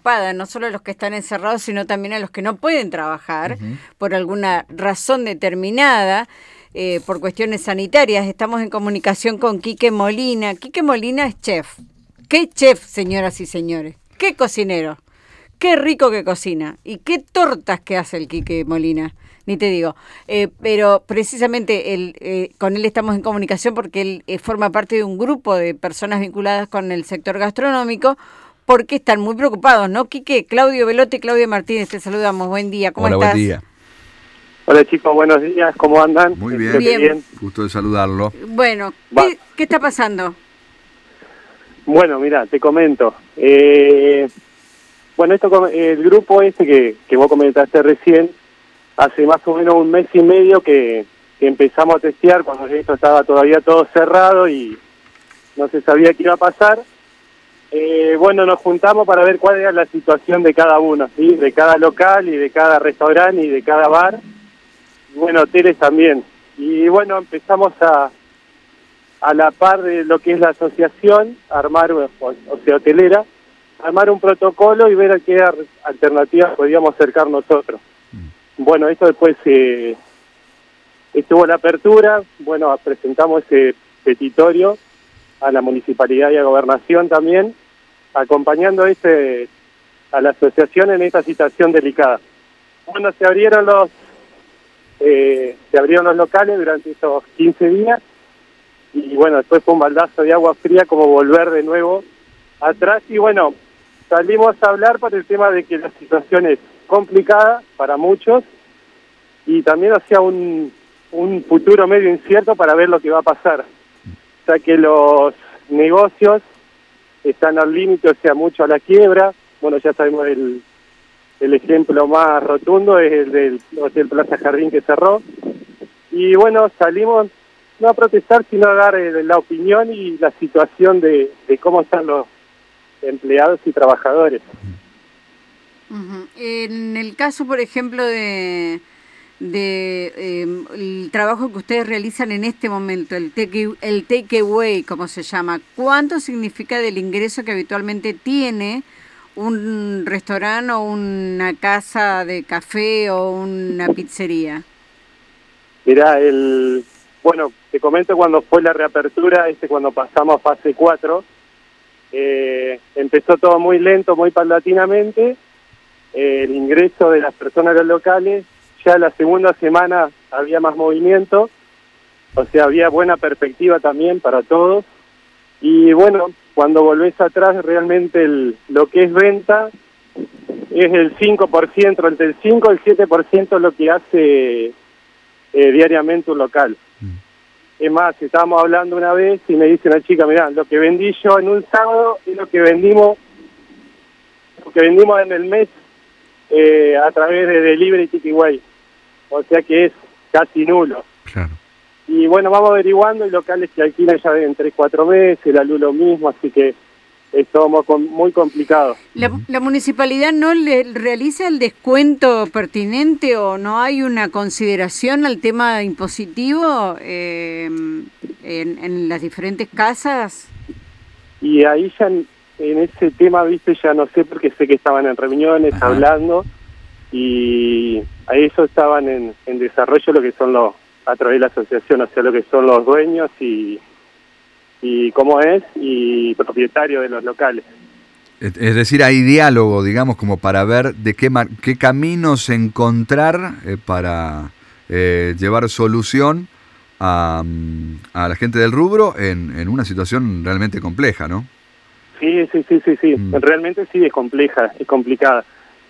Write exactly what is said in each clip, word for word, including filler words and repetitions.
preocupada, no solo a los que están encerrados, sino también a los que no pueden trabajar uh-huh. por alguna razón determinada, eh, por cuestiones sanitarias. Estamos en comunicación con Quique Molina. Quique Molina es chef. ¿Qué chef, señoras y señores? ¿Qué cocinero? Qué rico que cocina. Y qué tortas que hace el Quique Molina. Ni te digo. Eh, pero precisamente él, eh, con él estamos en comunicación porque él eh, forma parte de un grupo de personas vinculadas con el sector gastronómico, porque están muy preocupados, ¿no, Quique? Claudio Velotti y Claudia Martínez, te saludamos. Buen día. ¿Cómo Hola, estás? Buen día. Hola chicos, buenos días. ¿Cómo andan? Muy bien. bien. bien. Gusto de saludarlo. Bueno, ¿qué, ¿qué está pasando? Bueno, mira, te comento. Eh, bueno, esto el grupo este que, que vos comentaste recién, hace más o menos un mes y medio que, que empezamos a testear cuando esto estaba todavía todo cerrado y no se sabía qué iba a pasar. Eh, bueno, nos juntamos para ver cuál era la situación de cada uno, ¿sí? De cada local y de cada restaurante y de cada bar. Y bueno, hoteles también. Y bueno, empezamos a, a la par de lo que es la asociación, armar, o, o sea, hotelera, armar un protocolo y ver a qué alternativas podíamos acercar nosotros. Bueno, esto después eh, estuvo la apertura, bueno, presentamos ese petitorio a la municipalidad y a gobernación también, acompañando este a la asociación en esta situación delicada. Bueno, se abrieron los eh, se abrieron los locales durante estos quince días y bueno, después fue un baldazo de agua fría como volver de nuevo atrás y bueno, salimos a hablar por el tema de que la situación es complicada para muchos y también hacia un, un futuro medio incierto para ver lo que va a pasar. O sea que los negocios están al límite, o sea, mucho a la quiebra. Bueno, ya sabemos el, el ejemplo más rotundo es el del Hotel Plaza Jardín que cerró. Y bueno, salimos no a protestar, sino a dar eh, la opinión y la situación de, de cómo están los empleados y trabajadores. Uh-huh. En el caso, por ejemplo, de, de eh, el trabajo que ustedes realizan en este momento, el take, el take away, como se llama, ¿cuánto significa del ingreso que habitualmente tiene un restaurante o una casa de café o una pizzería? Mirá, el bueno, te comento cuando fue la reapertura, este cuando pasamos a fase cuatro, eh, empezó todo muy lento, muy paulatinamente. Eh, el ingreso de las personas a los locales, ya la segunda semana había más movimiento, o sea, había buena perspectiva también para todos. Y bueno, cuando volvés atrás, realmente el, lo que es venta es el cinco por ciento, entre el cinco y el siete por ciento lo que hace eh, diariamente un local. Mm. Es más, estábamos hablando una vez y me dice una chica, mirá, lo que vendí yo en un sábado y lo que vendimos, lo que vendimos en el mes Eh, a través de Delivery Takeaway, o sea que es casi nulo. Claro. Y bueno, vamos averiguando, hay locales que alquilan ya en tres, cuatro meses, la luz lo mismo, así que es todo muy complicado. ¿La, la municipalidad no le realiza el descuento pertinente o no hay una consideración al tema impositivo eh, en, en las diferentes casas? Y ahí ya... En ese tema, viste, ya no sé porque sé que estaban en reuniones, Ajá. hablando, y a eso estaban en, en desarrollo lo que son los, a través de la asociación, o sea, lo que son los dueños y, y cómo es, y propietarios de los locales. Es decir, hay diálogo, digamos, como para ver de qué, qué caminos encontrar eh, para eh, llevar solución a, a la gente del rubro en, en una situación realmente compleja, ¿no? Sí, sí, sí, sí, sí. Mm. Realmente sí es compleja, es complicada.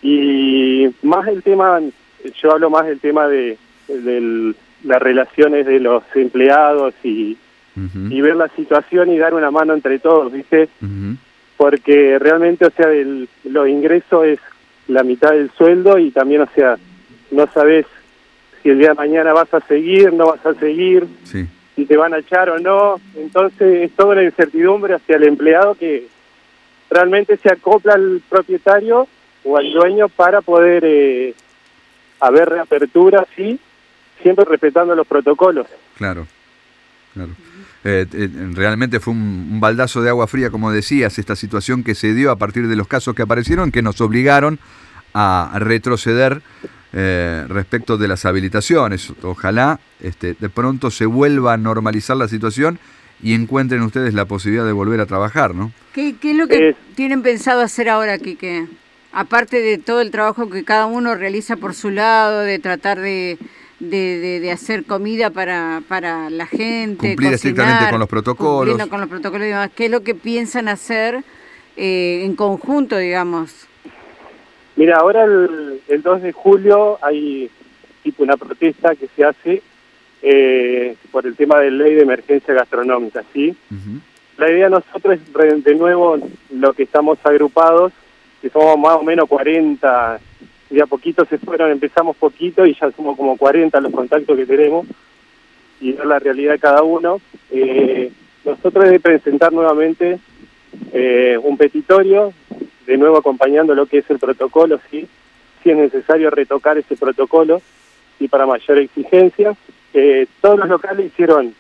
Y más el tema, yo hablo más del tema de, de las relaciones de los empleados y, uh-huh. y ver la situación y dar una mano entre todos, ¿viste? Uh-huh. Porque realmente, o sea, el, los ingresos es la mitad del sueldo y también, o sea, no sabes si el día de mañana vas a seguir, no vas a seguir. Sí. Si te van a echar o no. Entonces es toda una incertidumbre hacia el empleado que realmente se acopla al propietario o al dueño para poder eh, haber reapertura, sí, siempre respetando los protocolos. Claro, claro. Eh, eh, realmente fue un, un baldazo de agua fría, como decías, esta situación que se dio a partir de los casos que aparecieron, que nos obligaron a retroceder eh, respecto de las habilitaciones. Ojalá este, de pronto se vuelva a normalizar la situación y encuentren ustedes la posibilidad de volver a trabajar, ¿no? ¿Qué, qué es lo que Es- tienen pensado hacer ahora, Quique? Aparte de todo el trabajo que cada uno realiza por su lado, de tratar de, de, de, de hacer comida para, para la gente, Cumplir cocinar, estrictamente con los protocolos. cumpliendo con los protocolos y demás. ¿Qué es lo que piensan hacer eh, en conjunto, digamos? Mira, ahora el, el dos de julio hay tipo una protesta que se hace eh, por el tema de ley de emergencia gastronómica, ¿sí? Uh-huh. La idea de nosotros es, re- de nuevo, lo que estamos agrupados, que somos más o menos cuarenta, y a poquito se fueron, empezamos poquito y ya somos como cuarenta los contactos que tenemos, y ver la realidad de cada uno. Eh, nosotros es de presentar nuevamente eh, un petitorio, de nuevo acompañando lo que es el protocolo, sí, si es necesario retocar ese protocolo, y para mayor exigencia. Eh, todos los locales hicieron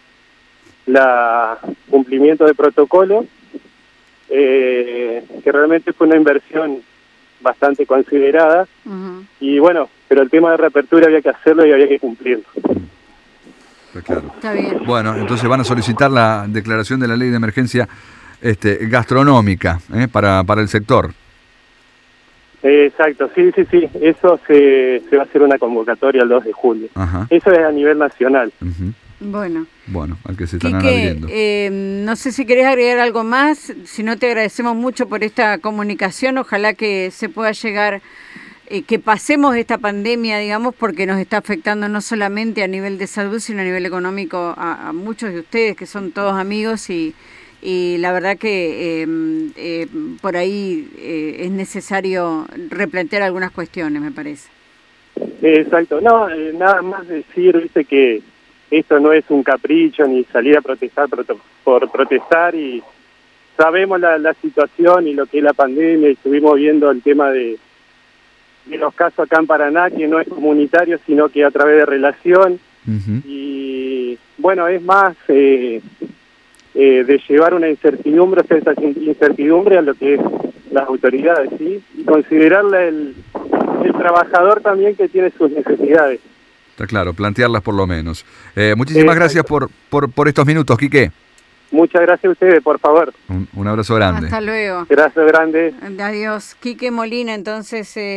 la cumplimiento de protocolo, eh, que realmente fue una inversión bastante considerada, Uh-huh. y bueno, pero el tema de reapertura había que hacerlo y había que cumplirlo. Está claro. Está bien. Bueno, entonces van a solicitar la declaración de la ley de emergencia este, gastronómica ¿eh? para, para el sector. Eh, exacto, sí, sí, sí, eso se, se va a hacer una convocatoria el dos de julio. Ajá. Eso es a nivel nacional. Uh-huh. Bueno. Bueno, al que se están Quique, adhiriendo. eh, no sé si querés agregar algo más, si no te agradecemos mucho por esta comunicación, ojalá que se pueda llegar, eh, que pasemos esta pandemia, digamos, porque nos está afectando no solamente a nivel de salud, sino a nivel económico a, a muchos de ustedes, que son todos amigos, y, y la verdad que eh, eh, por ahí eh, es necesario replantear algunas cuestiones, me parece. Eh, exacto, no, eh, nada más decir, viste, que esto no es un capricho ni salir a protestar por, por protestar, y sabemos la, la situación y lo que es la pandemia, y estuvimos viendo el tema de, de los casos acá en Paraná, que no es comunitario, sino que a través de relación, Uh-huh. y bueno, es más eh, eh, de llevar una incertidumbre, o sea, esa incertidumbre a lo que es las autoridades, ¿sí? Y considerarle el, el trabajador también, que tiene sus necesidades. Está claro, plantearlas por lo menos. Eh, muchísimas Exacto. gracias por, por, por estos minutos, Quique. Muchas gracias a ustedes, por favor. Un, un abrazo grande. Hasta luego. Gracias, grande. Adiós. Quique Molina, entonces... Eh...